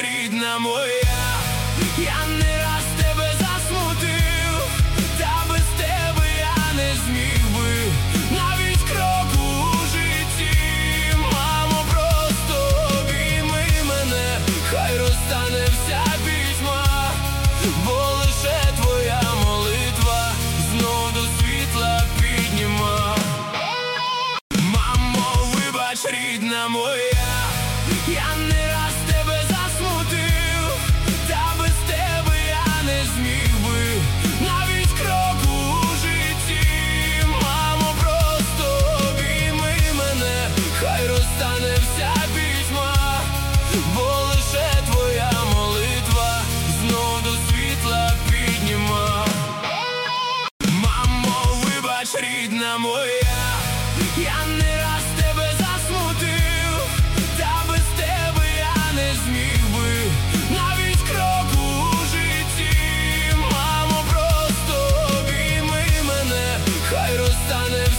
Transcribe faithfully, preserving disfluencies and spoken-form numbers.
рідна моя, я не раз тебе засмутив, та без тебе я не зміг би навіть кроку у житті. Мамо, просто обійми мене, хай розтане вся пітьма, бо лише твоя молитва знов до світла підніма. Мамо, вибач, рідна моя, я не раз тебе засмутив, та без тебе я не зміг би навіть кроку у житті. Мамо, просто обійми мене, хай розтане вся пітьма, бо лише твоя молитва знов до світла підніма. Мамо, вибач, рідна моя, я не раз тебе засмутив, та без тебе я не зміг би навіть кроку у житті. Мамо, просто обійми мене, хай розтане